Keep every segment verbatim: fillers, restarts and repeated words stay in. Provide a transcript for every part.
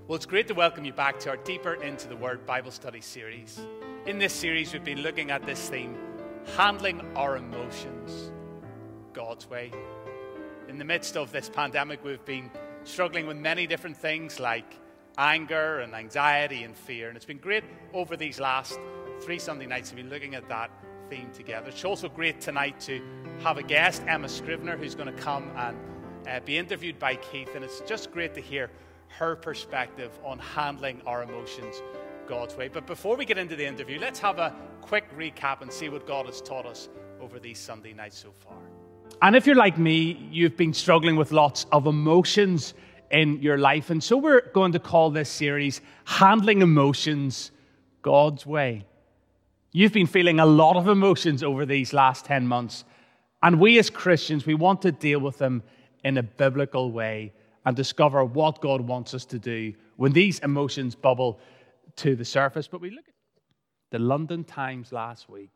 Well, it's great to welcome you back to our Deeper into the Word Bible Study series. In this series, we've been looking at this theme, handling our emotions God's way. In the midst of this pandemic, we've been struggling with many different things like anger and anxiety and fear. And it's been great over these last three Sunday nights to be looking at that theme together. It's also great tonight to have a guest, Emma Scrivener, who's going to come and uh, be interviewed by Keith. And it's just great to hear her perspective on handling our emotions God's way. But before we get into the interview, let's have a quick recap and see what God has taught us over these Sunday nights so far. And if you're like me, you've been struggling with lots of emotions in your life. And so we're going to call this series, Handling Emotions God's Way. You've been feeling a lot of emotions over these last ten months. And we as Christians, we want to deal with them in a biblical way and discover what God wants us to do when these emotions bubble to the surface. But we look at the London Times last week.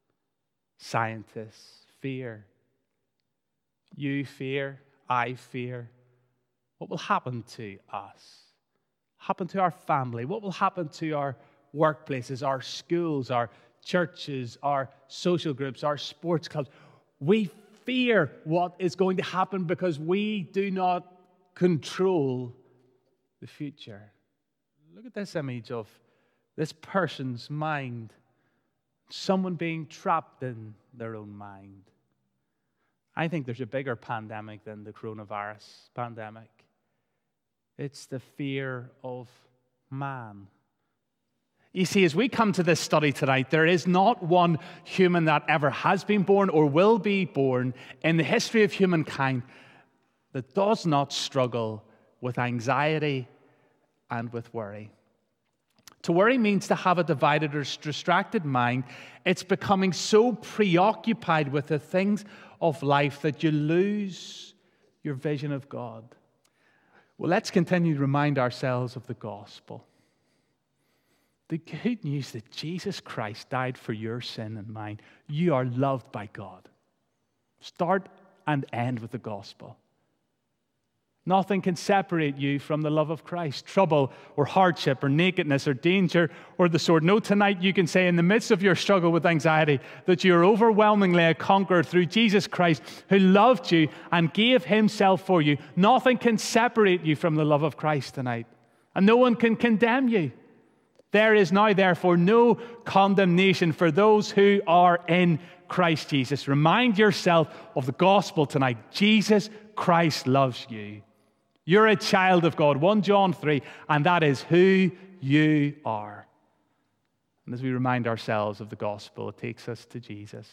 Scientists fear. You fear. I fear. What will happen to us? Happen to our family? What will happen to our workplaces, our schools, our churches, our social groups, our sports clubs? We fear what is going to happen because we do not control the future. Look at this image of this person's mind. Someone being trapped in their own mind. I think there's a bigger pandemic than the coronavirus pandemic. It's the fear of man. You see, as we come to this study tonight, there is not one human that ever has been born or will be born in the history of humankind that does not struggle with anxiety and with worry. To worry means to have a divided or distracted mind. It's becoming so preoccupied with the things of life that you lose your vision of God. Well, let's continue to remind ourselves of the gospel. The good news that Jesus Christ died for your sin and mine. You are loved by God. Start and end with the gospel. Nothing can separate you from the love of Christ. Trouble or hardship or nakedness or danger or the sword. No, tonight you can say in the midst of your struggle with anxiety that you are overwhelmingly a conqueror through Jesus Christ who loved you and gave himself for you. Nothing can separate you from the love of Christ tonight. And no one can condemn you. There is now, therefore, no condemnation for those who are in Christ Jesus. Remind yourself of the gospel tonight. Jesus Christ loves you. You're a child of God, First John three, and that is who you are. And as we remind ourselves of the gospel, it takes us to Jesus.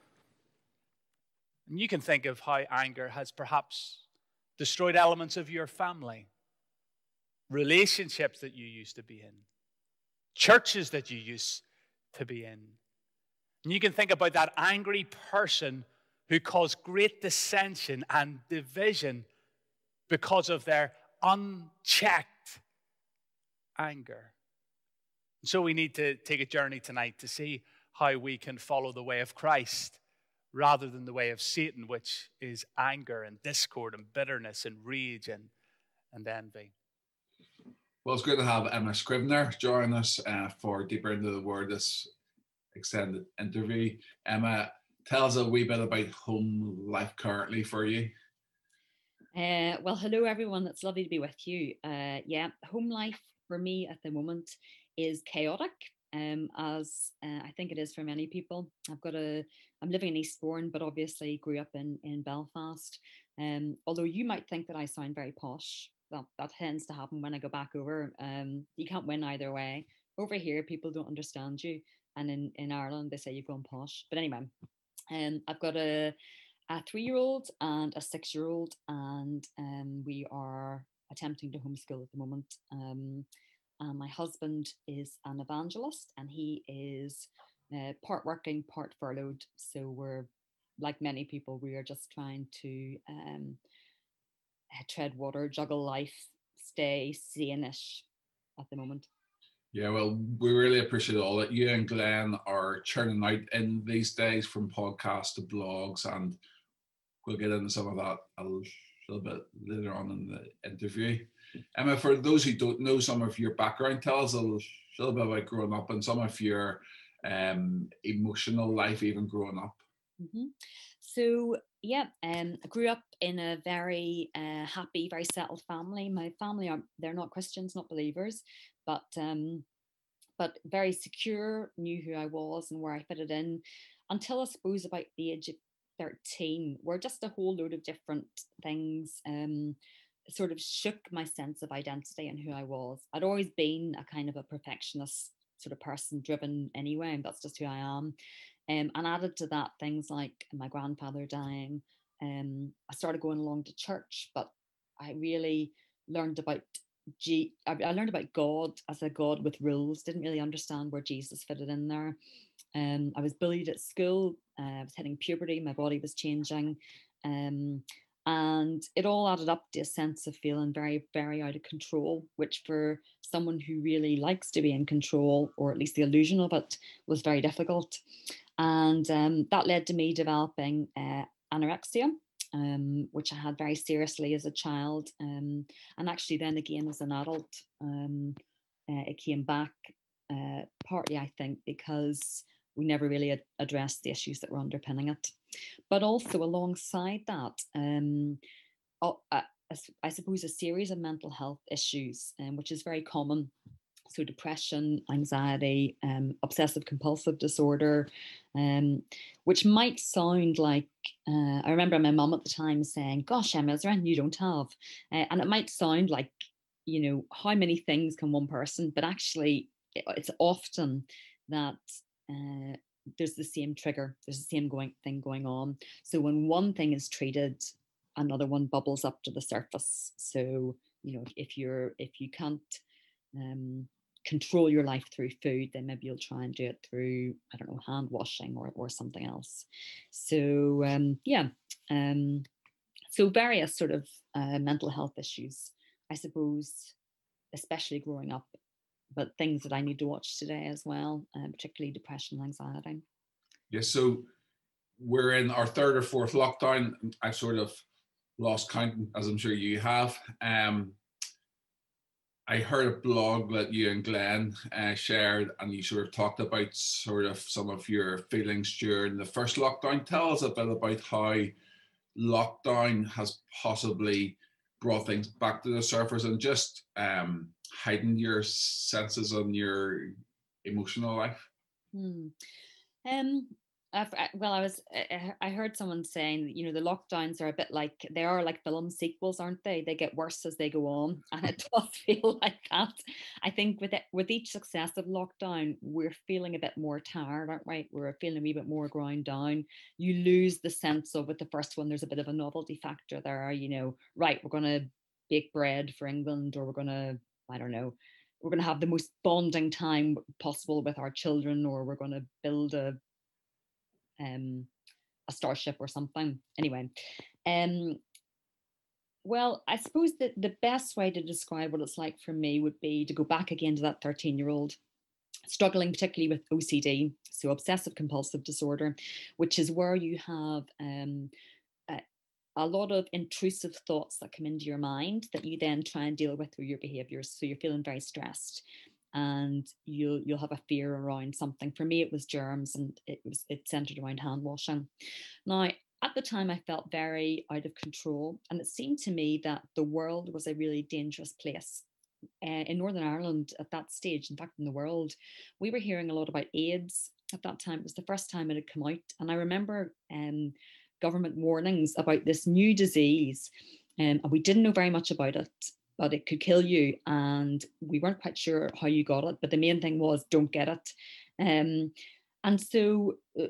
And you can think of how anger has perhaps destroyed elements of your family, relationships that you used to be in, churches that you used to be in. And you can think about that angry person who caused great dissension and division because of their unchecked anger. So we need to take a journey tonight to see how we can follow the way of Christ rather than the way of Satan, which is anger and discord and bitterness and rage and, and envy. Well, it's good to have Emma Scrivener join us uh, for Deeper into the Word, this extended interview. Emma, tell us a wee bit about home life currently for you. Uh, well, hello everyone. It's lovely to be with you. Uh, yeah, home life for me at the moment is chaotic, um, as uh, I think it is for many people. I've got a, I'm living in Eastbourne, but obviously grew up in in Belfast. Um, although you might think that I sound very posh, that that tends to happen when I go back over. Um, you can't win either way. Over here, people don't understand you, and in in Ireland they say you've gone posh. But anyway, um, I've got a. a three-year-old and a six-year-old, and um, we are attempting to homeschool at the moment. Um, and my husband is an evangelist, and he is uh, part working, part furloughed. So we're, like many people, we are just trying to um, tread water, juggle life, stay sane-ish at the moment. Yeah, well, we really appreciate all that you and Glenn are churning out in these days, from podcasts to blogs, and we'll get into some of that a a little bit later on in the interview. Emma, for those who don't know some of your background, tell us a little, little bit about growing up and some of your um, emotional life, even growing up. Mm-hmm. So, yeah, um, I grew up in a very uh, happy, very settled family. My family are, they're not Christians, not believers, but um, but very secure, knew who I was and where I fitted in until I suppose about the age of thirteen, where just a whole load of different things um, sort of shook my sense of identity and who I was. I'd always been a kind of a perfectionist sort of person, driven anyway, and that's just who I am. Um, and added to that, things like my grandfather dying. Um, I started going along to church, but I really learned about G- I I learned about God as a God with rules. Didn't really understand where Jesus fitted in there. Um, I was bullied at school. Uh, I was hitting puberty. My body was changing, um, and it all added up to a sense of feeling very, very out of control. Which, for someone who really likes to be in control, or at least the illusion of it, was very difficult. And um, that led to me developing uh, anorexia, um, which I had very seriously as a child. Um, and actually, then again, as an adult, um, uh, it came back, uh, partly, I think, because we never really ad- addressed the issues that were underpinning it. But also, alongside that, um, oh, uh, I suppose a series of mental health issues, um, which is very common. So depression, anxiety, um, obsessive compulsive disorder, um, which might sound like, uh, I remember my mum at the time saying, gosh, Emma, is there anything you don't have? Uh, and it might sound like, you know, how many things can one person, but actually it's often that uh, there's the same trigger, there's the same going thing going on. So when one thing is treated, another one bubbles up to the surface. So, you know, if you're, if you can't, um, control your life through food, then maybe you'll try and do it through, I don't know, hand washing or, or something else. So um, yeah, um, so various sort of uh, mental health issues, I suppose, especially growing up, but things that I need to watch today as well, uh, particularly depression and anxiety. Yes, so we're in our third or fourth lockdown. I've sort of lost count, as I'm sure you have. Um, I heard a blog that you and Glenn uh, shared, and you sort of talked about sort of some of your feelings during the first lockdown. Tell us a bit about how lockdown has possibly brought things back to the surface and just um, heightened your senses on your emotional life. Hmm. Um, I've, I- well, I was, I I heard someone saying, that, you know, the lockdowns are a bit like, they are like film sequels, aren't they? They get worse as they go on. And it does feel like that. I think with it, with each successive lockdown, we're feeling a bit more tired, aren't we? We're feeling a wee bit more ground down. You lose the sense of, with the first one, there's a bit of a novelty factor there, you know, right, we're going to bake bread for England, or we're going to, I don't know, we're going to have the most bonding time possible with our children, or we're going to build a um, a starship or something. Anyway, um, well, I suppose that the best way to describe what it's like for me would be to go back again to that thirteen year old struggling particularly with O C D, so obsessive compulsive disorder, which is where you have um, a, a lot of intrusive thoughts that come into your mind that you then try and deal with through your behaviors. So you're feeling very stressed, and you'll you'll have a fear around something. For me, it was germs, and it was it centered around hand washing. Now, at the time, I felt very out of control, and it seemed to me that the world was a really dangerous place. Uh, in Northern Ireland at that stage, in fact, in the world, we were hearing a lot about AIDS at that time. It was the first time it had come out. And I remember um, government warnings about this new disease, um, and we didn't know very much about it, but it could kill you. And we weren't quite sure how you got it. But the main thing was, don't get it. Um, and so uh,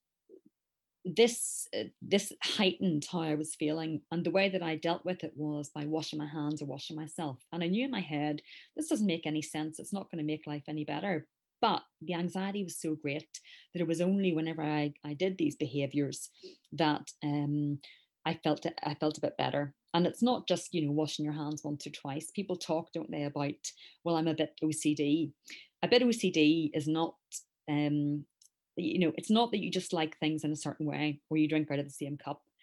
this uh, this heightened how I was feeling, and the way that I dealt with it was by washing my hands or washing myself. And I knew in my head, this doesn't make any sense. It's not going to make life any better. But the anxiety was so great that it was only whenever I, I did these behaviors that um, I felt it, I felt a bit better. And it's not just, you know, washing your hands once or twice. People talk, don't they, about, well, I'm a bit O C D. A bit O C D is not um, you know, it's not that you just like things in a certain way or you drink out of the same cup.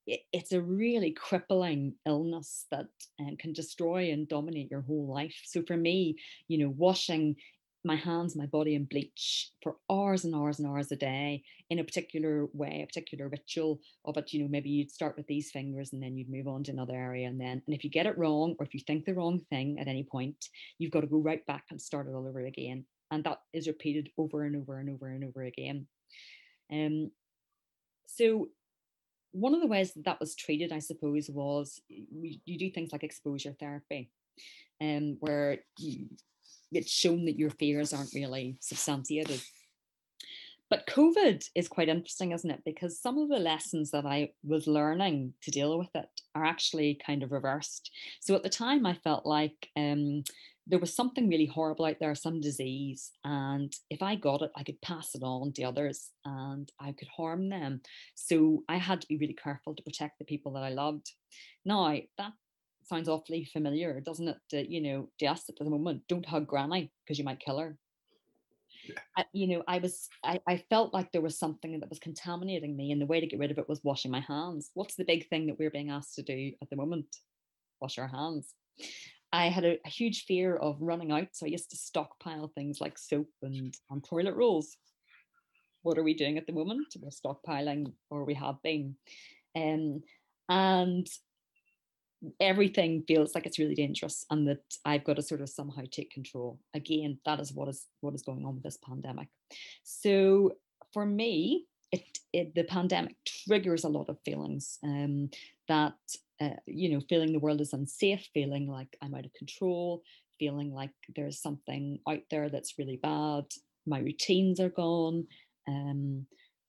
it, it's a really crippling illness that um, can destroy and dominate your whole life. So for me, you know, washing my hands, my body in bleach for hours and hours and hours a day in a particular way, a particular ritual of it, you know, maybe you'd start with these fingers and then you'd move on to another area. And then, and if you get it wrong, or if you think the wrong thing at any point, you've got to go right back and start it all over again. And that is repeated over and over and over and over again. Um, so one of the ways that, that was treated, I suppose, was you, you do things like exposure therapy, um, where you, it's shown that your fears aren't really substantiated. But COVID is quite interesting, isn't it? Because some of the lessons that I was learning to deal with it are actually kind of reversed. So at the time, I felt like um, there was something really horrible out there, some disease. And if I got it, I could pass it on to others and I could harm them. So I had to be really careful to protect the people that I loved. Now, that sounds awfully familiar, doesn't it? Uh, you know, just at the moment, don't hug Granny because you might kill her. I, you know, I was, I, I felt like there was something that was contaminating me, and the way to get rid of it was washing my hands. What's the big thing that we're being asked to do at the moment? Wash our hands. I had a, a huge fear of running out, so I used to stockpile things like soap and, and toilet rolls. What are we doing at the moment? We're stockpiling, or we have been. Um, and everything feels like it's really dangerous, and that I've got to sort of somehow take control. Again, that is what is what is going on with this pandemic. So for me, it, it the pandemic triggers a lot of feelings, um, that uh, you know, feeling the world is unsafe, feeling like I'm out of control, feeling like there's something out there that's really bad. My routines are gone. Um,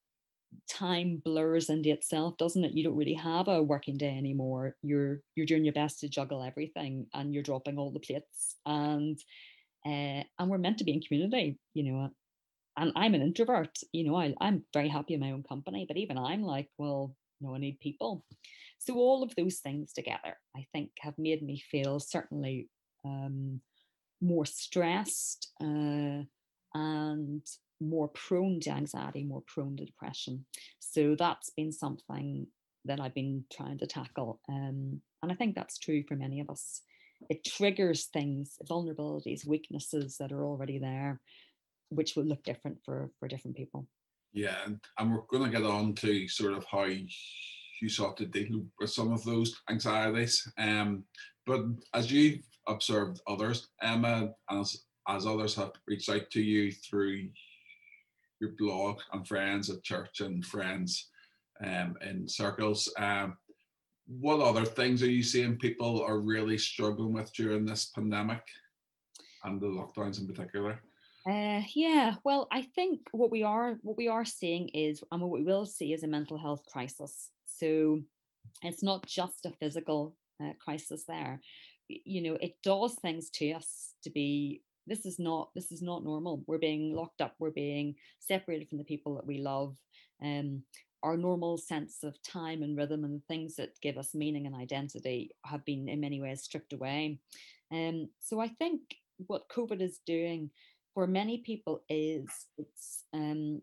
time blurs into itself, doesn't it? You don't really have a working day anymore. You're you're doing your best to juggle everything, and you're dropping all the plates. And uh, and we're meant to be in community, you know. And I'm an introvert, you know. I, I'm very happy in my own company, but even I'm like, well, no, I need people. So all of those things together, I think, have made me feel certainly um, more stressed, uh, and more prone to anxiety, more prone to depression. So that's been something that I've been trying to tackle. Um, and I think that's true for many of us. It triggers things, vulnerabilities, weaknesses that are already there, which will look different for, for different people. Yeah, and, and we're going to get on to sort of how you sought to deal with some of those anxieties. Um, but as you've observed others, Emma, as, as others have reached out to you through your blog and friends at church and friends um, in circles, um, what other things are you seeing people are really struggling with during this pandemic and the lockdowns in particular? Uh, yeah, well, I think what we are what we are seeing is, and what we will see, is a mental health crisis. So it's not just a physical uh, crisis there. You know, it does things to us to be. This is not this is not normal. We're being locked up. We're being separated from the people that we love. Um, our normal sense of time and rhythm and the things that give us meaning and identity have been in many ways stripped away. Um, so I think what COVID is doing for many people is it's um,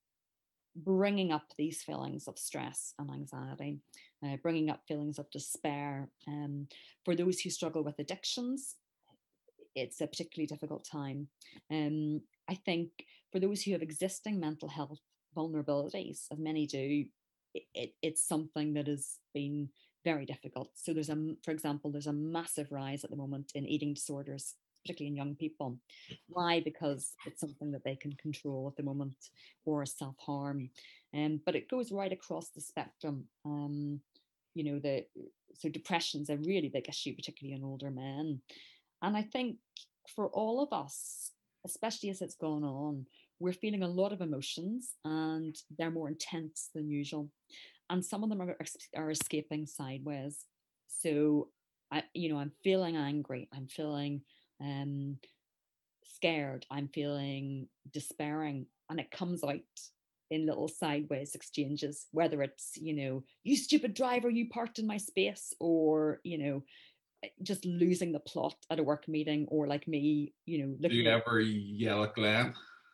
bringing up these feelings of stress and anxiety, uh, bringing up feelings of despair. Um, for those who struggle with addictions, it's a particularly difficult time. Um, I think for those who have existing mental health vulnerabilities, as many do, it, it, it's something that has been very difficult. So there's a, for example, there's a massive rise at the moment in eating disorders, particularly in young people. Why? Because it's something that they can control at the moment, or self-harm. Um, but it goes right across the spectrum. Um, you know, the so depression's a really big issue, particularly in older men. And I think for all of us, especially as it's gone on, we're feeling a lot of emotions, and they're more intense than usual. And some of them are, are escaping sideways. So, I, you know, I'm feeling angry. I'm feeling um, scared. I'm feeling despairing. And it comes out in little sideways exchanges, whether it's, you know, you stupid driver, you parked in my space, or, you know, just losing the plot at a work meeting, or like me, you know, Do looking you at, ever yell at Glenn?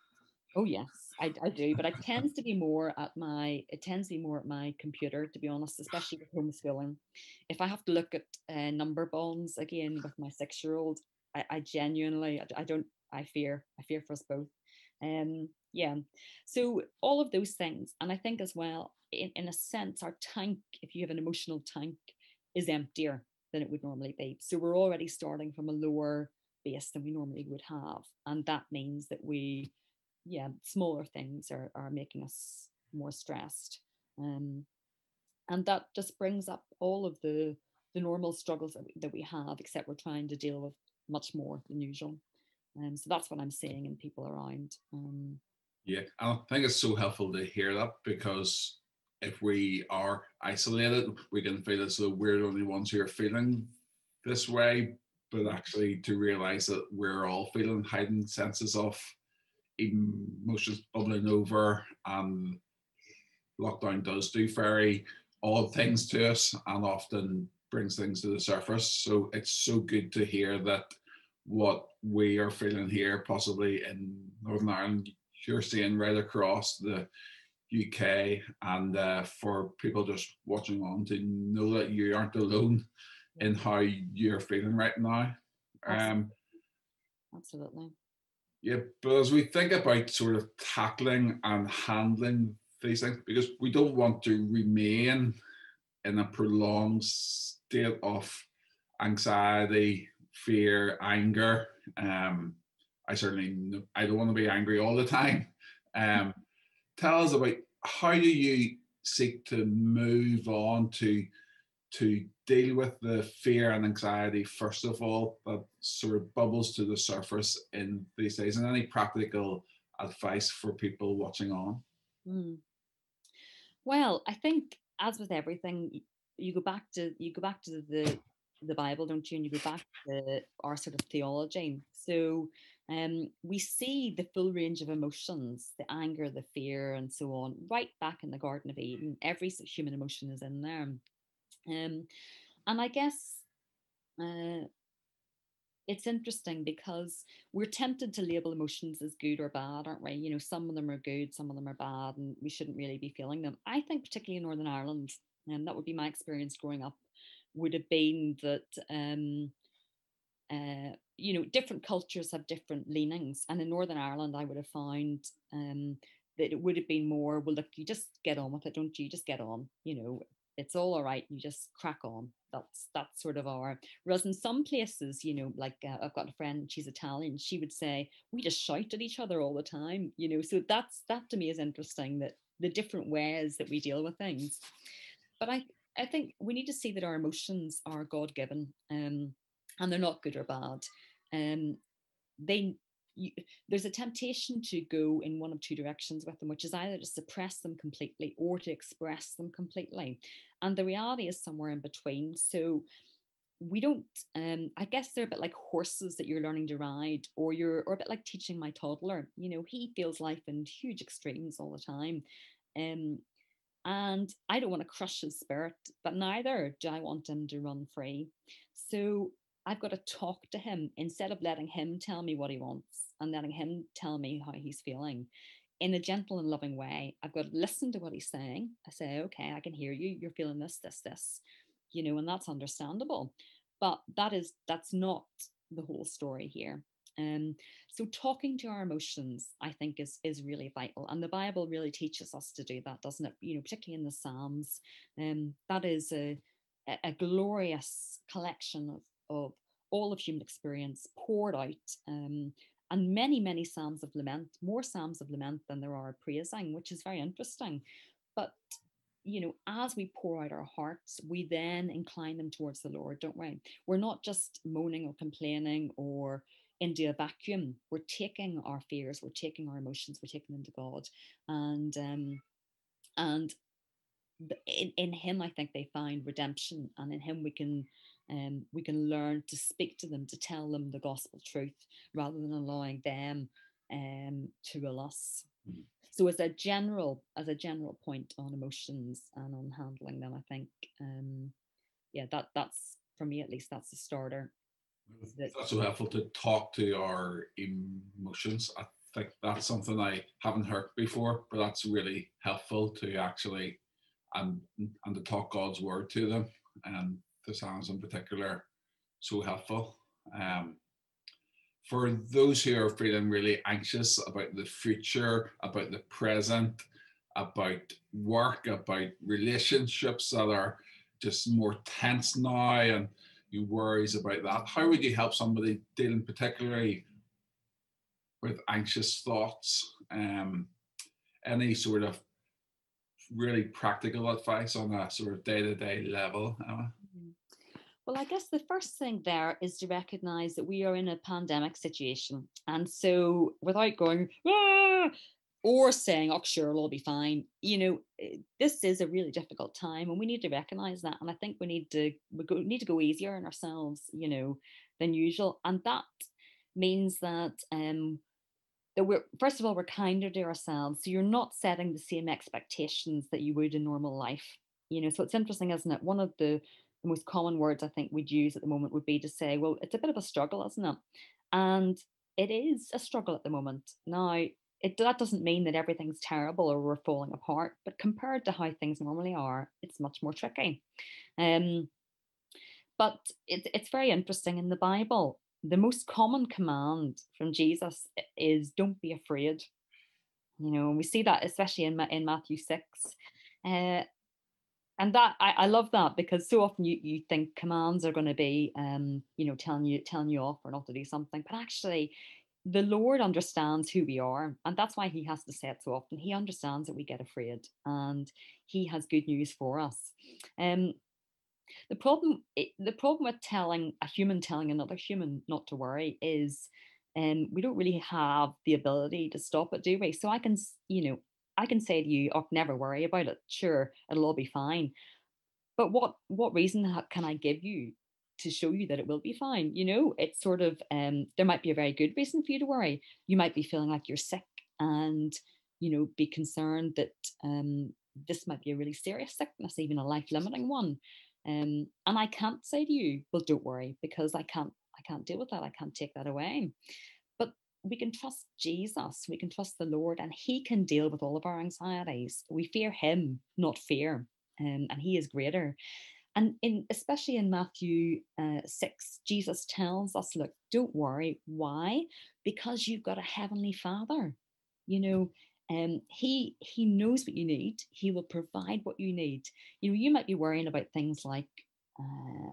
Oh yes, I, I do, but it tends to be more at my it tends to be more at my computer, to be honest, especially with homeschooling. If I have to look at uh, number bonds again with my six year old, I, I genuinely I, I don't I fear I fear for us both. Um, yeah, so all of those things, and I think as well, in in a sense, our tank, if you have an emotional tank, is emptier than it would normally be. So we're already starting from a lower base than we normally would have, and that means that we yeah, smaller things are, are making us more stressed. Um, and that just brings up all of the the normal struggles that we, that we have, except we're trying to deal with much more than usual. Um, so that's what I'm seeing in people around. Um, Yeah, I think it's so helpful to hear that because if we are isolated, we can feel as though we're the only ones who are feeling this way. But actually, to realize that we're all feeling heightened senses of emotions bubbling over, and lockdown does do very odd things to us and often brings things to the surface. So it's so good to hear that what we are feeling here, possibly in Northern Ireland, you're seeing right across the U K, and uh, for people just watching on to know that you aren't alone in how you're feeling right now. absolutely, Um, absolutely. yeah, but as we think about sort of tackling and handling these things, because we don't want to remain in a prolonged state of anxiety, fear, anger. Um, I certainly I don't want to be angry all the time. Um, tell us about how do you seek to move on to to deal with the fear and anxiety first of all that sort of bubbles to the surface in these days, and any practical advice for people watching on? Mm. Well, I think as with everything, y- you go back to you go back to the the Bible, don't you? And you go back to our sort of theology. So um, we see the full range of emotions, the anger, the fear, and so on, right back in the Garden of Eden. Every s- human emotion is in there. Um, and I guess uh, it's interesting because we're tempted to label emotions as good or bad, aren't we? You know, some of them are good, some of them are bad, and we shouldn't really be feeling them. I think, particularly in Northern Ireland, and that would be my experience growing up, would have been that, um, uh, you know, different cultures have different leanings. And in Northern Ireland, I would have found um, that it would have been more, well, look, you just get on with it, don't you? Just get on, you know, it's all all right. You just crack on. That's that's sort of our. Whereas in some places, you know, like uh, I've got a friend, she's Italian. She would say we just shout at each other all the time, you know. So that's that to me is interesting that the different ways that we deal with things. But I I think we need to see that our emotions are God given, um, and they're not good or bad. Um, they you, there's a temptation to go in one of two directions with them, which is either to suppress them completely or to express them completely. And the reality is somewhere in between. So we don't um I guess they're a bit like horses that you're learning to ride, or you're or a bit like teaching my toddler. You know, he feels life in huge extremes all the time. Um and I don't want to crush his spirit, but neither do I want him to run free. So I've got to talk to him instead of letting him tell me what he wants and letting him tell me how he's feeling in a gentle and loving way. I've got to listen to what he's saying. I say, okay, I can hear you. You're feeling this, this, this, you know, and that's understandable. But that is, that's not the whole story here. Um, so talking to our emotions, I think, is is really vital, and the Bible really teaches us to do that, doesn't it? You know, particularly in the Psalms, um, that is a a glorious collection of of all of human experience poured out, um, and many many psalms of lament, more psalms of lament than there are praising, which is very interesting. But you know, as we pour out our hearts, we then incline them towards the Lord, don't we? We're not just moaning or complaining or into a vacuum. We're taking our fears, we're taking our emotions, we're taking them to God, and um, and in, in Him, I think they find redemption, and in Him we can um, we can learn to speak to them, to tell them the gospel truth, rather than allowing them um, to rule us. So as a general as a general point on emotions and on handling them, I think um yeah, that that's for me at least, that's the starter. That That's so helpful to talk to our emotions. I think that's something I haven't heard before, but that's really helpful to actually and and to talk God's word to them. And the Psalms in particular, so helpful. Um, for those who are feeling really anxious about the future, about the present, about work, about relationships that are just more tense now, and you worries about that, how would you help somebody dealing particularly with anxious thoughts? Um, any sort of really practical advice on a sort of day-to-day level, Emma? Well, I guess the first thing there is to recognize that we are in a pandemic situation. And so without going, ah, or saying, oh, sure, it'll all be fine, you know, this is a really difficult time and we need to recognize that. And I think we need to, we go, need to go easier on ourselves, you know, than usual. And that means that, um, that we're, first of all, we're kinder to ourselves. So you're not setting the same expectations that you would in normal life. You know, so it's interesting, isn't it? One of the, the most common words I think we'd use at the moment would be to say, well, it's a bit of a struggle, isn't it? And it is a struggle at the moment. Now, it, that doesn't mean that everything's terrible or we're falling apart, but compared to how things normally are, it's much more tricky. Um, but it, it's very interesting in the Bible. The most common command from Jesus is don't be afraid. You know, and we see that especially in, in Matthew six. Uh, and that I, I love that because so often you, you think commands are going to be, um, you know, telling you telling you off or not to do something, but actually the Lord understands who we are, and that's why he has to say it so often. He understands that we get afraid, and he has good news for us. Um, the problem, the problem with telling a human telling another human not to worry is, um, we don't really have the ability to stop it, do we? So I can, you know, I can say to you, "Oh, never worry about it. Sure, it'll all be fine." But what what reason can I give you to show you that it will be fine? You know, it's sort of, um, there might be a very good reason for you to worry. You might be feeling like you're sick, and you know, be concerned that um, this might be a really serious sickness, even a life limiting one. Um, and I can't say to you, well, don't worry, because I can't I can't deal with that. I can't take that away. But we can trust Jesus. We can trust the Lord, and He can deal with all of our anxieties. We fear Him, not fear, um, and He is greater. And in especially in Matthew uh, six, Jesus tells us, "Look, don't worry. Why? Because you've got a heavenly Father. You know, um, He He knows what you need. He will provide what you need. You know, you might be worrying about things like, uh,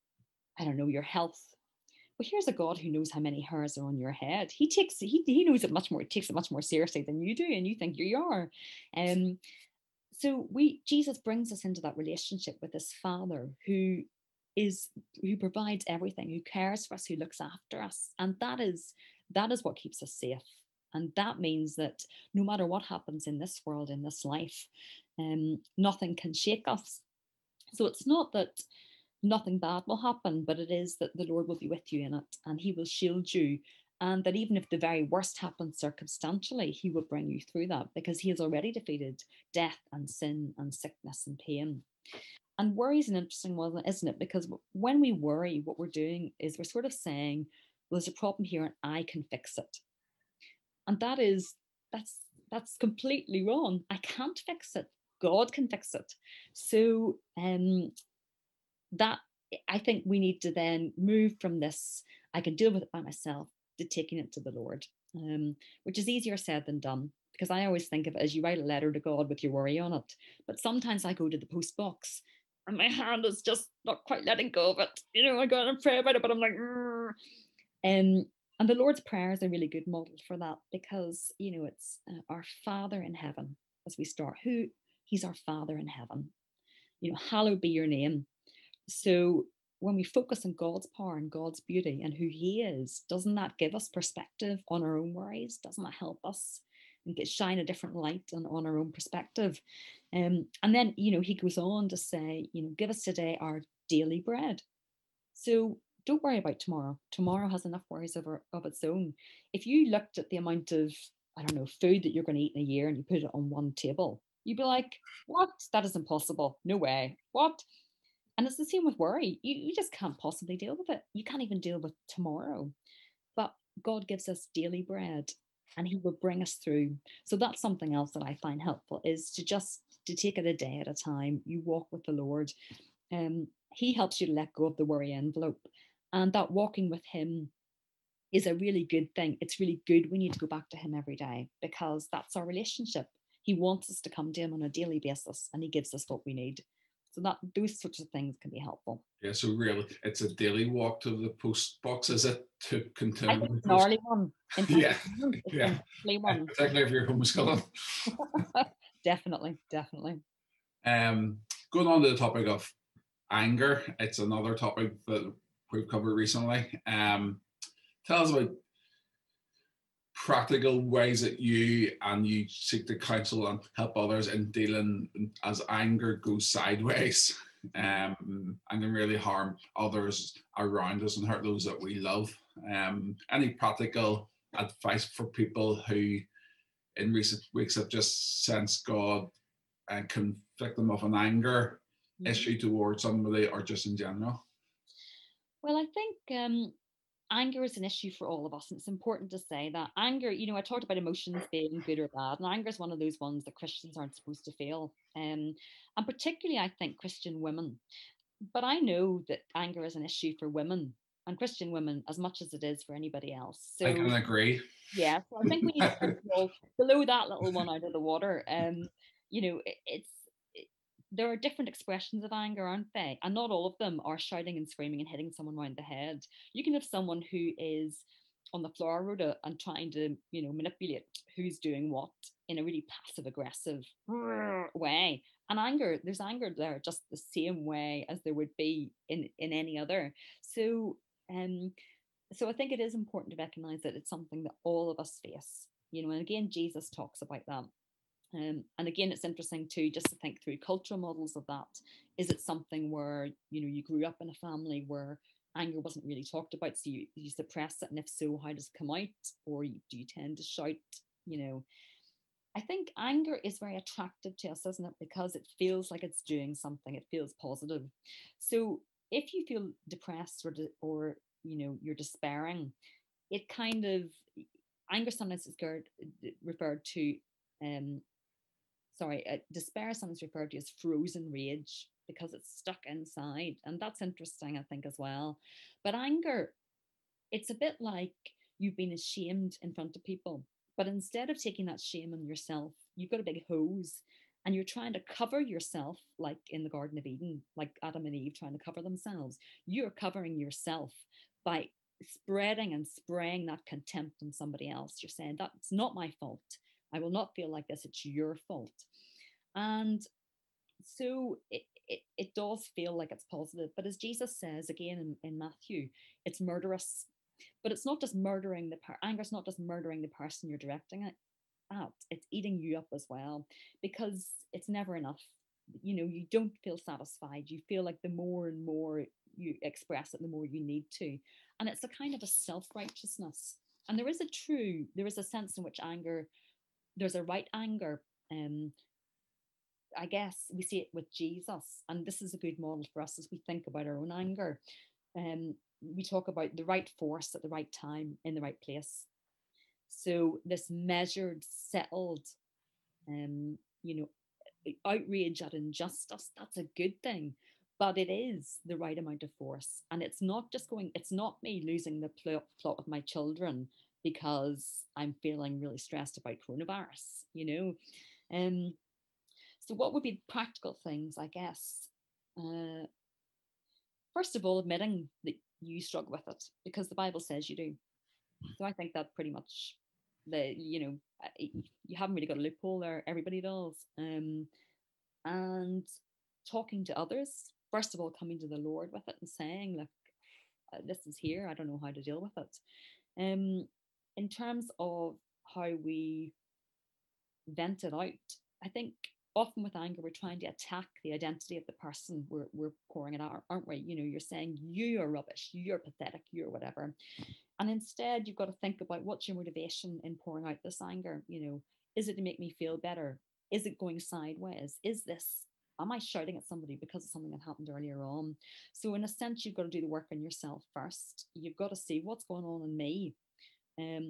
I don't know, your health. Well, here's a God who knows how many hairs are on your head. He takes he he knows it much more. He takes it much more seriously than you do, and you think you are. Um, so we Jesus brings us into that relationship with this Father who is who provides everything, who cares for us, who looks after us, and that is that is what keeps us safe. And that means that no matter what happens in this world, in this life, um, nothing can shake us. So it's not that nothing bad will happen, but it is that the Lord will be with you in it and He will shield you. And that even if the very worst happens circumstantially, He will bring you through that because He has already defeated death and sin and sickness and pain. And worry is an interesting one, isn't it? Because when we worry, what we're doing is we're sort of saying, well, there's a problem here and I can fix it. And that is, that's, that's completely wrong. I can't fix it. God can fix it. So, um, that I think we need to then move from this, I can deal with it by myself, to taking it to the Lord, um, which is easier said than done. Because I always think of it as you write a letter to God with your worry on it. But sometimes I go to the post box and my hand is just not quite letting go of it. You know, I go and pray about it, but I'm like, um, and the Lord's Prayer is a really good model for that because, you know, it's uh, our Father in heaven, as we start, who He's our Father in heaven. You know, hallowed be your name. So when we focus on God's power and God's beauty and who He is, doesn't that give us perspective on our own worries? Doesn't that help us and get shine a different light on, on our own perspective? Um, and then, you know, He goes on to say, you know, give us today our daily bread. So don't worry about tomorrow. Tomorrow has enough worries of, our, of its own. If you looked at the amount of, I don't know, food that you're going to eat in a year and you put it on one table, you'd be like, what? That is impossible. No way. What? And it's the same with worry. You, you just can't possibly deal with it. You can't even deal with tomorrow. But God gives us daily bread. and he will bring us through. So that's something else that I find helpful, is to just to take it a day at a time. You walk with the Lord. Um, he helps you to let go of the worry envelope. And that walking with him is a really good thing. It's really good. We need to go back to him every day, because that's our relationship. He wants us to come to him on a daily basis, and he gives us what we need. So that those sorts of things can be helpful. Yeah, so really, it's a daily walk to the post box, is it, to I continue think the it's an post? early one. In fact, Yeah, it's yeah, an early one. particularly if you're homeschooling. Definitely, definitely. Um, going on to the topic of anger, it's another topic that we've covered recently. Um, tell us about practical ways that you and you seek to counsel and help others in dealing as anger goes sideways, um, and can really harm others around us and hurt those that we love. Um, any practical advice for people who in recent weeks have just sensed God and convict them of an anger Mhm. issue towards somebody or just in general? Well, I think um, anger is an issue for all of us. And it's important to say that anger, you know, I talked about emotions being good or bad, and anger is one of those ones that Christians aren't supposed to feel. Um, and particularly, I think, Christian women. But I know that anger is an issue for women and Christian women as much as it is for anybody else. I can So, agree. yeah, so I think we need to first of all blow that little one out of the water. Um, you know, it, it's it, there are different expressions of anger, aren't they? And not all of them are shouting and screaming and hitting someone round the head. You can have someone who is on the floor, Rhoda, and trying to, you know, manipulate who's doing what in a really passive aggressive way. And anger, there's anger there just the same way as there would be in in any other. So um so I think it is important to recognize that it's something that all of us face, you know, and again, Jesus talks about that. Um, and again, it's interesting too, just to think through cultural models of that. Is it something where, you know, you grew up in a family where anger wasn't really talked about, so you, you suppress it? And if so, how does it come out? Or you, do you tend to shout, you know? I think anger is very attractive to us, isn't it? Because it feels like it's doing something, it feels positive. So if you feel depressed or, de- or you know, you're despairing, it kind of, anger sometimes is referred to, um, sorry, uh, despair sometimes referred to as frozen rage because it's stuck inside. And that's interesting, I think, as well. But anger, it's a bit like you've been ashamed in front of people, but instead of taking that shame on yourself, you've got a big hose and you're trying to cover yourself, like in the Garden of Eden, like Adam and Eve trying to cover themselves. You're covering yourself by spreading and spraying that contempt on somebody else. You're saying, that's not my fault. I will not feel like this. It's your fault. And so it, it, it does feel like it's positive. But as Jesus says again in, in Matthew, it's murderous. But it's not just murdering the per- anger, it's not just murdering the person you're directing it at, it's eating you up as well, because it's never enough. You know, you don't feel satisfied. You feel like the more and more you express it, the more you need to. And it's a kind of a self-righteousness. And there is a true, there is a sense in which anger, there's a right anger. Um, I guess we see it with Jesus, and this is a good model for us as we think about our own anger. Um, we talk about the right force at the right time in the right place. So this measured, settled, um, you know, outrage at injustice, that's a good thing. But it is the right amount of force. And it's not just going, it's not me losing the plot, plot of my children because I'm feeling really stressed about coronavirus, you know. Um, so, what would be practical things, I guess? Uh, first of all, admitting that you struggle with it because the Bible says you do. So, I think that pretty much the you know uh, you haven't really got a loophole there. Everybody does. Um, and talking to others. First of all, coming to the Lord with it and saying, "Look, uh, this is here. I don't know how to deal with it." Um, in terms of how we vent it out. I think often with anger, we're trying to attack the identity of the person we're, we're pouring it out, aren't we? You know, you're saying you are rubbish, you're pathetic, you're whatever. And instead, you've got to think about what's your motivation in pouring out this anger. You know, is it to make me feel better? Is it going sideways? Is this, am I shouting at somebody because of something that happened earlier on? So, in a sense, you've got to do the work on yourself first. You've got to see what's going on in me. Um,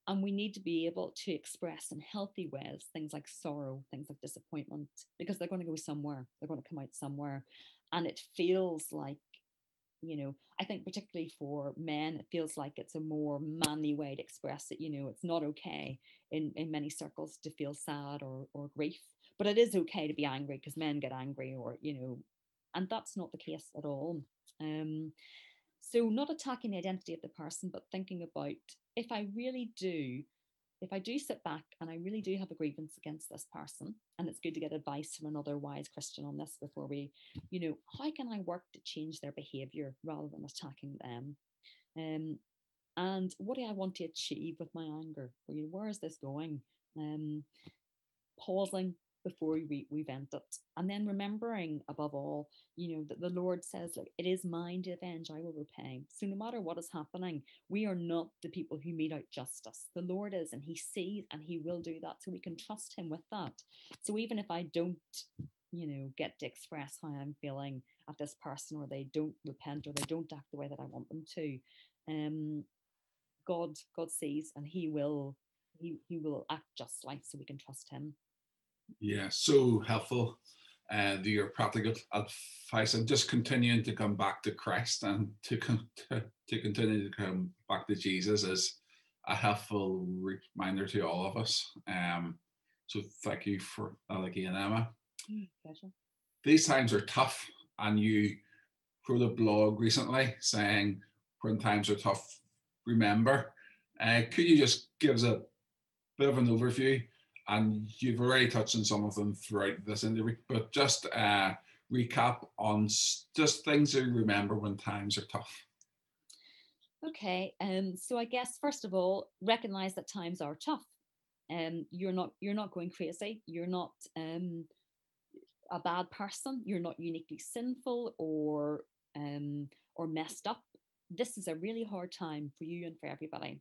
And we need to be able to express in healthy ways things like sorrow, things like disappointment, because they're going to go somewhere. They're going to come out somewhere. And it feels like, you know, I think particularly for men, it feels like it's a more manly way to express it. You know, it's not okay in, in many circles to feel sad or, or grief, but it is okay to be angry because men get angry or, you know, and that's not the case at all. Um, so not attacking the identity of the person, but thinking about if I really do, if I do sit back and I really do have a grievance against this person, and it's good to get advice from another wise Christian on this before we, you know, how can I work to change their behavior rather than attacking them? Um, and what do I want to achieve with my anger? Where is this going? Um, pausing before we, we vent it. And then remembering above all, you know, that the Lord says, like, it is mine to avenge, I will repay. So no matter what is happening, we are not the people who mete out justice. The Lord is, and he sees and he will do that. So we can trust him with that. So even if I don't, you know, get to express how I'm feeling at this person, or they don't repent, or they don't act the way that I want them to, um, God, God sees, and he will, he, he will act just like, so we can trust him. Yeah, so helpful. Uh, your practical advice and just continuing to come back to Christ and to, to to continue to come back to Jesus is a helpful reminder to all of us. Um, so thank you for that again, Emma. Mm, pleasure. These times are tough, and you wrote a blog recently saying when times are tough, remember. Uh, could you just give us a bit of an overview? And you've already touched on some of them throughout this interview, but just uh, recap on just things to remember when times are tough. Okay, um, so I guess first of all, recognize that times are tough. Um, you're not you're not going crazy. You're not um, a bad person. You're not uniquely sinful or um, or messed up. This is a really hard time for you and for everybody.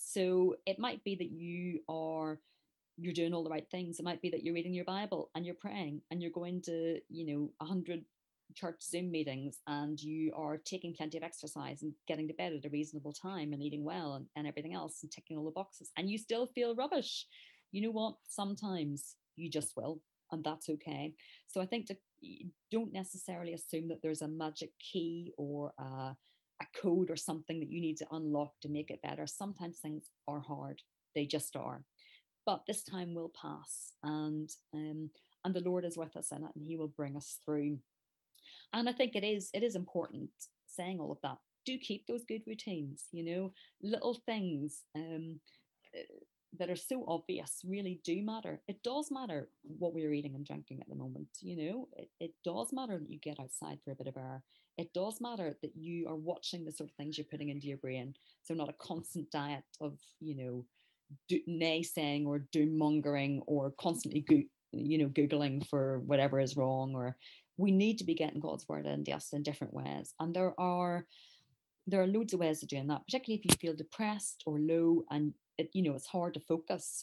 So it might be that you are you're doing all the right things. It might be that you're reading your Bible and you're praying and you're going to, you know, a hundred church Zoom meetings, and you are taking plenty of exercise and getting to bed at a reasonable time and eating well and, and everything else and ticking all the boxes, and you still feel rubbish. You know what? Sometimes you just will, and that's okay. So I think to, don't necessarily assume that there's a magic key or a, a code or something that you need to unlock to make it better. Sometimes things are hard. They just are. But this time will pass, and um, and the Lord is with us in it, and he will bring us through. And I think it is it is important, saying all of that, do keep those good routines, you know, little things um, uh, that are so obvious really do matter. It does matter what we're eating and drinking at the moment, you know, it, it does matter that you get outside for a bit of air. It does matter that you are watching the sort of things you're putting into your brain. So not a constant diet of, you know, do, naysaying or doom mongering or constantly go, you know, googling for whatever is wrong. Or we need to be getting God's word into us in different ways, and there are there are loads of ways of doing that, particularly if you feel depressed or low and it, you know, it's hard to focus.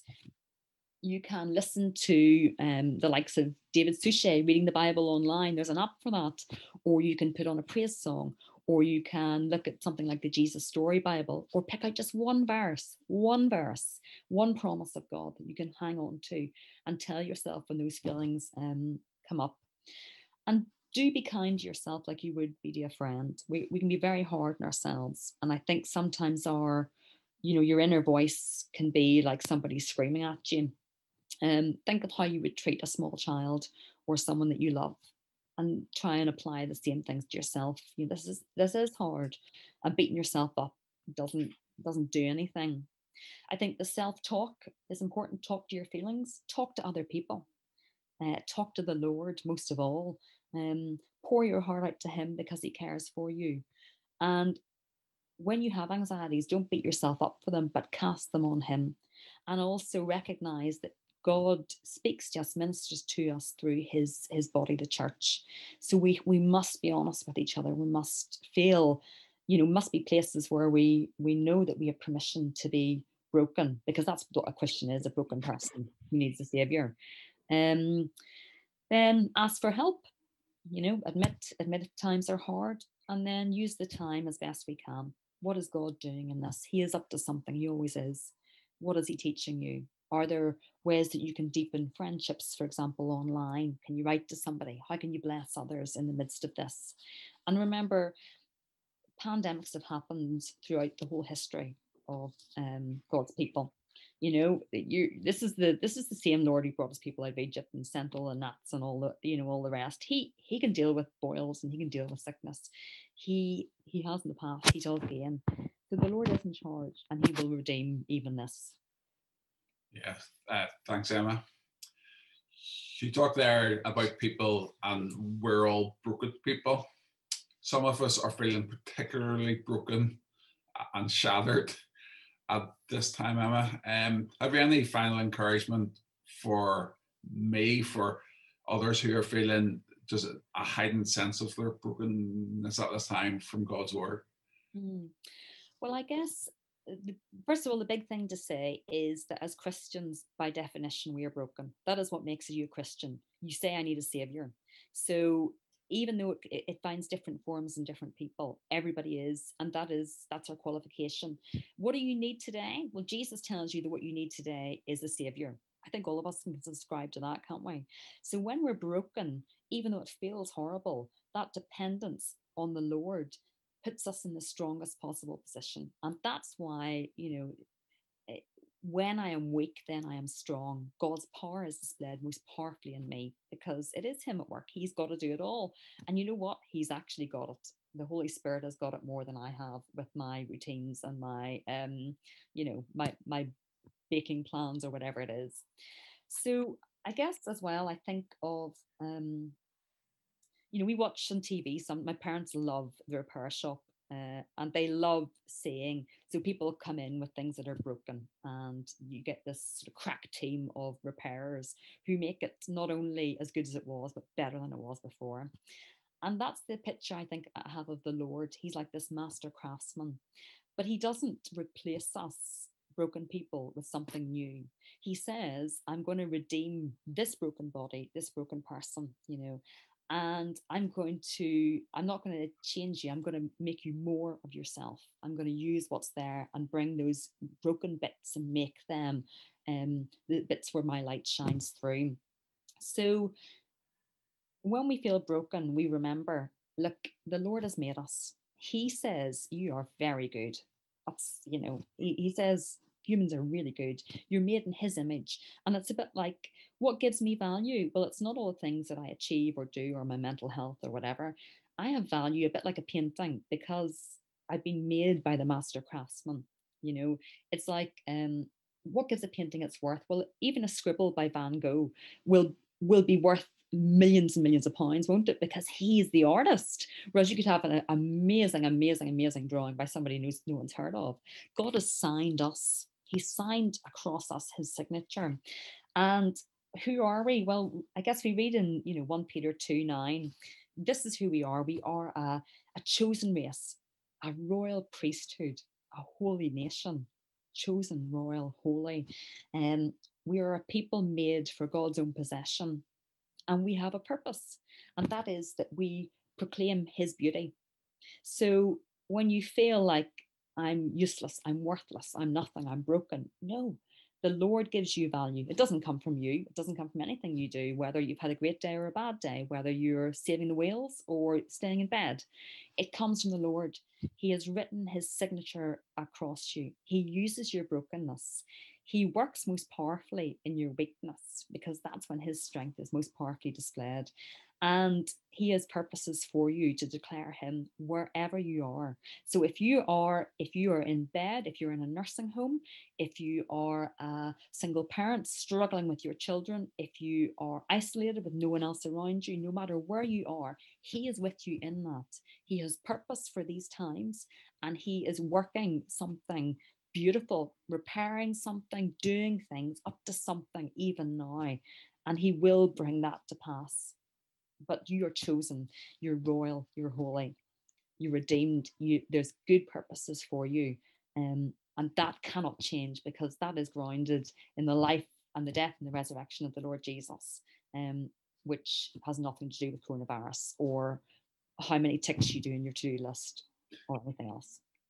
You can listen to um, the likes of David Suchet reading the Bible online. There's an app for that. Or you can put on a praise song, or you can look at something like the Jesus Story Bible, or pick out just one verse, one verse, one promise of God that you can hang on to and tell yourself when those feelings um, come up. And do be kind to yourself like you would be to a friend. We, we can be very hard on ourselves. And I think sometimes our, you know, your inner voice can be like somebody screaming at you. Um, think of how you would treat a small child or someone that you love, and try and apply the same things to yourself. You know, this is this is hard, and beating yourself up doesn't doesn't do anything. I think the self-talk is important. Talk to your feelings. Talk to other people. Uh, talk to the Lord most of all. Um, pour your heart out to Him because He cares for you. And when you have anxieties, don't beat yourself up for them, but cast them on Him. And also recognize that God speaks to us, ministers to us through his his body, the church. So we we must be honest with each other. We must feel, you know, must be places where we we know that we have permission to be broken, because that's what a Christian is, a broken person who needs a savior. Um, then ask for help. You know, admit admit times are hard, and then use the time as best we can. What is God doing in this? He is up to something. He always is. What is he teaching you? Are there ways that you can deepen friendships, for example, online? Can you write to somebody? How can you bless others in the midst of this? And remember, pandemics have happened throughout the whole history of um, God's people. You know, you this is the this is the same Lord who brought his people out of Egypt and sent all the gnats and all the you know all the rest. He he can deal with boils and he can deal with sickness. He he has in the past. He does again. So the Lord is in charge, and He will redeem even this. Yeah, uh, thanks, Emma. You talked there about people, and we're all broken people. Some of us are feeling particularly broken and shattered at this time, Emma. Um, have you any final encouragement for me, for others who are feeling just a heightened sense of their brokenness at this time from God's word? Mm. Well, I guess, first of all, the big thing to say is that as Christians, by definition, we are broken. That is what makes you a Christian. You say, I need a savior. So even though it, it finds different forms in different people, everybody is, and that is, that's our qualification. What do you need today? Well, Jesus tells you that what you need today is a savior. I think all of us can subscribe to that, can't we? So when we're broken, even though it feels horrible, that dependence on the Lord puts us in the strongest possible position. And that's why, you know, when I am weak, then I am strong. God's power is displayed most powerfully in me because it is Him at work. He's got to do it all. And you know what? He's actually got it. The Holy Spirit has got it more than I have with my routines and my, um, you know, my my baking plans or whatever it is. So I guess as well, I think of um, you know, we watch on T V. Some my parents love the repair shop, uh, and they love saying. So people come in with things that are broken, and you get this sort of crack team of repairers who make it not only as good as it was, but better than it was before. And that's the picture I think I have of the Lord. He's like this master craftsman, but He doesn't replace us broken people with something new. He says, I'm going to redeem this broken body, this broken person, you know, and I'm going to, I'm not going to change you. I'm going to make you more of yourself. I'm going to use what's there and bring those broken bits and make them um, the bits where my light shines through. So when we feel broken, we remember, look, the Lord has made us. He says, you are very good. That's, you know, he, he says, humans are really good. You're made in His image. And it's a bit like, what gives me value? Well, it's not all the things that I achieve or do or my mental health or whatever. I have value a bit like a painting because I've been made by the master craftsman. You know, it's like, um, what gives a painting its worth? Well, even a scribble by Van Gogh will will be worth millions and millions of pounds, won't it? Because he's the artist. Whereas you could have an amazing, amazing, amazing drawing by somebody who's no one's heard of. God has signed us. He signed across us His signature. And who are we? Well, I guess we read in, you know, First Peter two nine. This is who we are. We are a, a chosen race, a royal priesthood, a holy nation, chosen, royal, holy. And um, we are a people made for God's own possession, and we have a purpose, and that is that we proclaim His beauty. So when you feel like I'm useless, I'm worthless, I'm nothing, I'm broken, no, the Lord gives you value. It doesn't come from you. It doesn't come from anything you do, whether you've had a great day or a bad day, whether you're saving the whales or staying in bed. It comes from the Lord. He has written His signature across you. He uses your brokenness. He works most powerfully in your weakness because that's when His strength is most powerfully displayed. And He has purposes for you to declare Him wherever you are. So if you are, if you are in bed, if you're in a nursing home, if you are a single parent struggling with your children, if you are isolated with no one else around you, no matter where you are, He is with you in that. He has purpose for these times, and He is working something beautiful, repairing something, doing things up to something even now. And He will bring that to pass. But you are chosen, you're royal, you're holy, you're redeemed, you, there's good purposes for you. Um, and that cannot change because that is grounded in the life and the death and the resurrection of the Lord Jesus, um, which has nothing to do with coronavirus or how many ticks you do in your to-do list or anything else.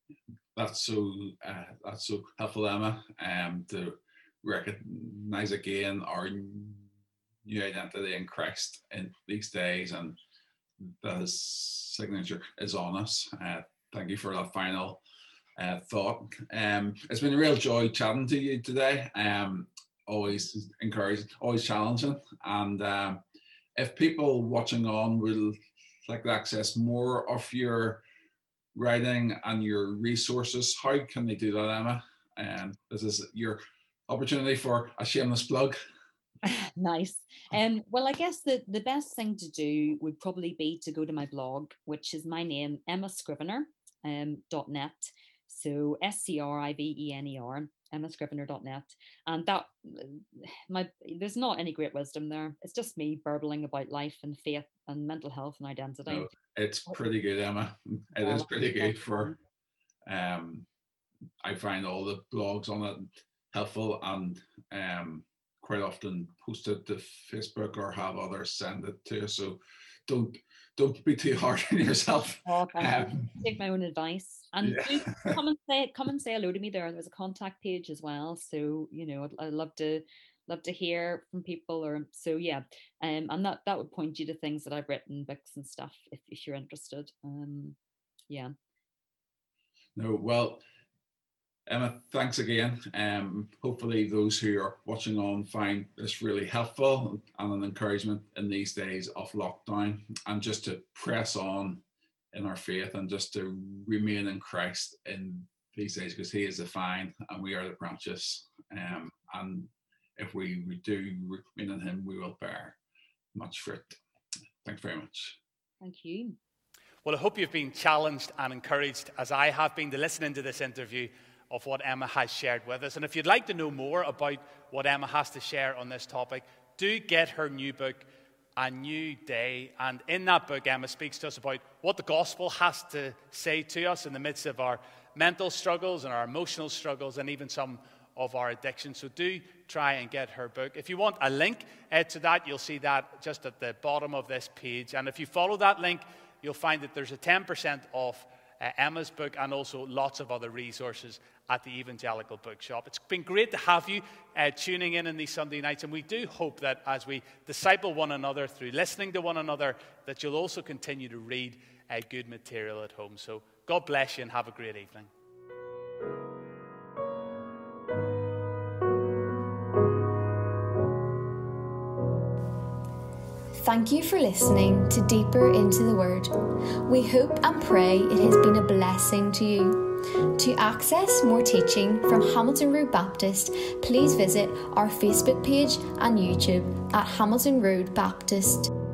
That's so uh, that's so helpful, Emma. Um, to recognize again our new identity in Christ in these days, and that His signature is on us. Uh, thank you for that final uh, thought. Um, it's been a real joy chatting to you today. Um, always encouraging, always challenging, and um, if people watching on will like to access more of your writing and your resources, how can they do that, Emma? And um, this is your opportunity for a shameless plug. Nice. Um, well, I guess the, the best thing to do would probably be to go to my blog, which is my name, emma scrivener dot net. So S C R I V E N E R, emma scrivener dot net. And that, my there's not any great wisdom there. It's just me burbling about life and faith and mental health and identity. No, it's pretty good, Emma. It well, is pretty good for, um, I find all the blogs on it helpful, and um, quite often post it to Facebook or have others send it to you. So don't don't be too hard on yourself. Oh, um, take my own advice, and yeah. do come and say come and say hello to me there. There's a contact page as well, so you know I'd, I'd love to love to hear from people. Or so yeah, um, and that that would point you to things that I've written, books and stuff if if you're interested. Um, yeah. No, well, Emma, thanks again. Um, hopefully those who are watching on find this really helpful and an encouragement in these days of lockdown, and just to press on in our faith and just to remain in Christ in these days, because He is the vine and we are the branches. Um, and if we, we do remain in Him, we will bear much fruit. Thanks very much. Thank you. Well, I hope you've been challenged and encouraged, as I have been, to listen into this interview of what Emma has shared with us. And if you'd like to know more about what Emma has to share on this topic, do get her new book, A New Day. And in that book, Emma speaks to us about what the gospel has to say to us in the midst of our mental struggles and our emotional struggles and even some of our addictions. So do try and get her book. If you want a link uh, to that, you'll see that just at the bottom of this page. And if you follow that link, you'll find that there's a ten percent off uh, Emma's book and also lots of other resources at the Evangelical Bookshop. It's been great to have you uh, tuning in on these Sunday nights, and we do hope that as we disciple one another through listening to one another, that you'll also continue to read uh, good material at home. So God bless you and have a great evening. Thank you for listening to Deeper Into the Word. We hope and pray it has been a blessing to you. To access more teaching from Hamilton Road Baptist, please visit our Facebook page and YouTube at Hamilton Road Baptist.